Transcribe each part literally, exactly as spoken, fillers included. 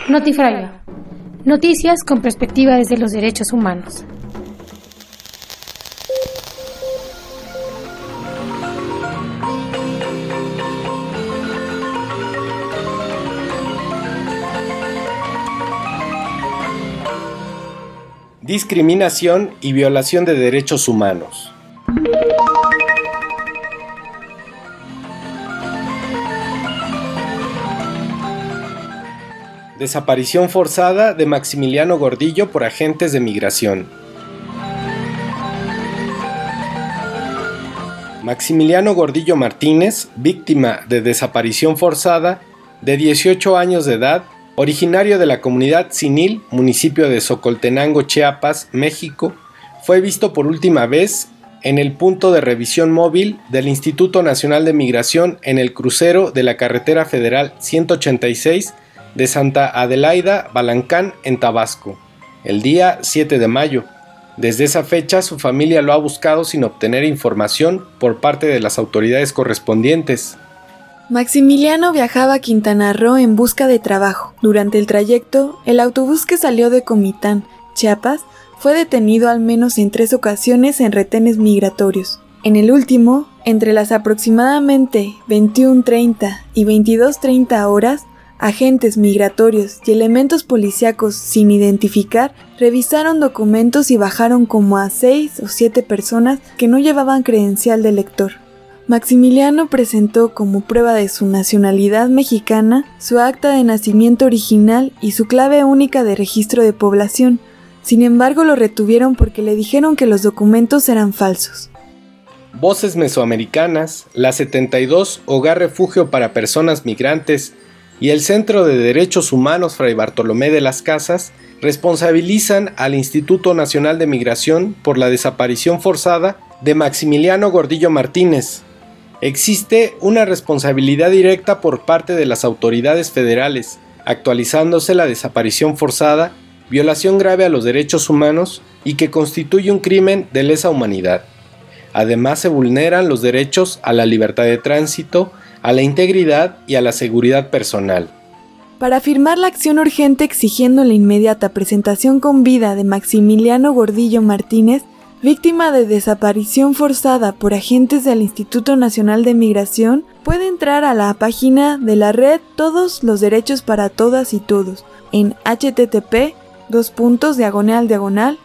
Notifragua. Noticias con perspectiva desde los derechos humanos. Discriminación y violación de derechos humanos. Desaparición forzada de Maximiliano Gordillo por agentes de migración. Maximiliano Gordillo Martínez, víctima de desaparición forzada, de dieciocho años de edad, originario de la comunidad Zinil, municipio de Socoltenango, Chiapas, México, fue visto por última vez en el punto de revisión móvil del Instituto Nacional de Migración en el crucero de la carretera federal ciento ochenta y seis de Santa Adelaida, Balancán, en Tabasco, el día siete de mayo. Desde esa fecha, su familia lo ha buscado sin obtener información por parte de las autoridades correspondientes. Maximiliano viajaba a Quintana Roo en busca de trabajo. Durante el trayecto, el autobús que salió de Comitán, Chiapas, fue detenido al menos en tres ocasiones en retenes migratorios. En el último, entre las aproximadamente veintiuna treinta y veintidós treinta horas, agentes migratorios y elementos policíacos sin identificar revisaron documentos y bajaron como a seis o siete personas que no llevaban credencial de lector. Maximiliano presentó como prueba de su nacionalidad mexicana su acta de nacimiento original y su clave única de registro de población. Sin embargo, lo retuvieron porque le dijeron que los documentos eran falsos. Voces Mesoamericanas, la setenta y dos Hogar Refugio para Personas Migrantes y el Centro de Derechos Humanos Fray Bartolomé de las Casas responsabilizan al Instituto Nacional de Migración por la desaparición forzada de Maximiliano Gordillo Martínez. Existe una responsabilidad directa por parte de las autoridades federales, actualizándose la desaparición forzada, violación grave a los derechos humanos y que constituye un crimen de lesa humanidad. Además, se vulneran los derechos a la libertad de tránsito, a la integridad y a la seguridad personal. Para firmar la acción urgente exigiendo la inmediata presentación con vida de Maximiliano Gordillo Martínez, víctima de desaparición forzada por agentes del Instituto Nacional de Migración, puede entrar a la página de la red Todos los Derechos para Todas y Todos en http dos puntos diagonal diagonal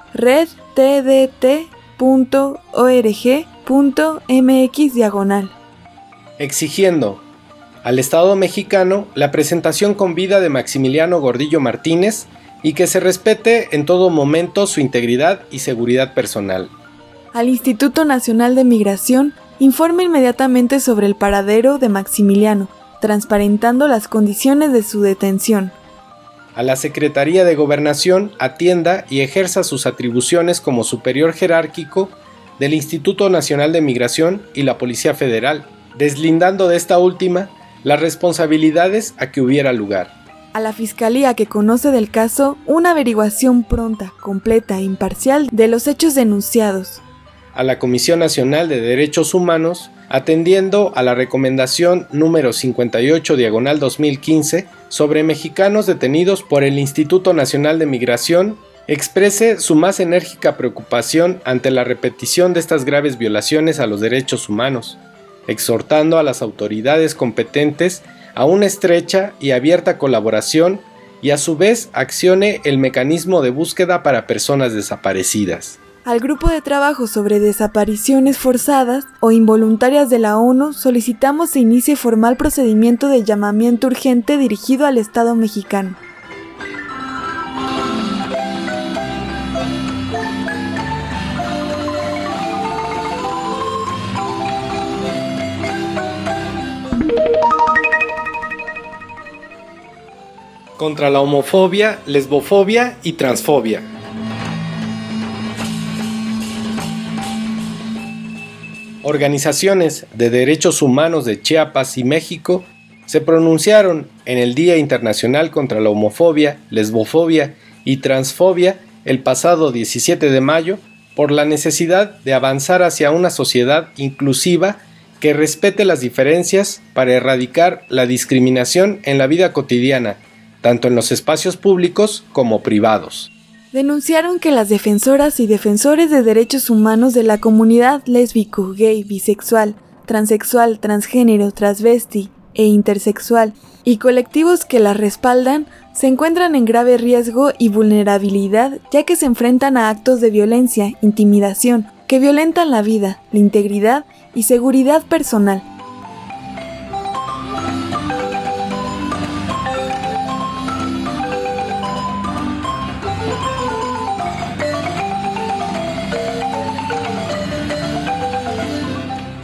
redtdt.org.mx diagonal. Exigiendo al Estado mexicano la presentación con vida de Maximiliano Gordillo Martínez y que se respete en todo momento su integridad y seguridad personal. Al Instituto Nacional de Migración informe inmediatamente sobre el paradero de Maximiliano, transparentando las condiciones de su detención. A la Secretaría de Gobernación atienda y ejerza sus atribuciones como superior jerárquico del Instituto Nacional de Migración y la Policía Federal, deslindando de esta última las responsabilidades a que hubiera lugar. A la Fiscalía que conoce del caso, una averiguación pronta, completa e imparcial de los hechos denunciados. A la Comisión Nacional de Derechos Humanos, atendiendo a la recomendación número cincuenta y ocho diagonal dos mil quince sobre mexicanos detenidos por el Instituto Nacional de Migración, exprese su más enérgica preocupación ante la repetición de estas graves violaciones a los derechos humanos, exhortando a las autoridades competentes a una estrecha y abierta colaboración y a su vez accione el mecanismo de búsqueda para personas desaparecidas. Al Grupo de Trabajo sobre Desapariciones Forzadas o Involuntarias de la ONU solicitamos se inicie formal procedimiento de llamamiento urgente dirigido al Estado mexicano. Contra la homofobia, lesbofobia y transfobia. Organizaciones de derechos humanos de Chiapas y México se pronunciaron en el Día Internacional contra la Homofobia, Lesbofobia y Transfobia el pasado diecisiete de mayo por la necesidad de avanzar hacia una sociedad inclusiva que respete las diferencias para erradicar la discriminación en la vida cotidiana tanto en los espacios públicos como privados. Denunciaron que las defensoras y defensores de derechos humanos de la comunidad lésbico, gay, bisexual, transexual, transgénero, transvesti e intersexual y colectivos que las respaldan se encuentran en grave riesgo y vulnerabilidad, ya que se enfrentan a actos de violencia, intimidación, que violentan la vida, la integridad y seguridad personal.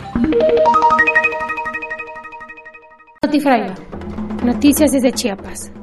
Notifragio. Noticias desde Chiapas.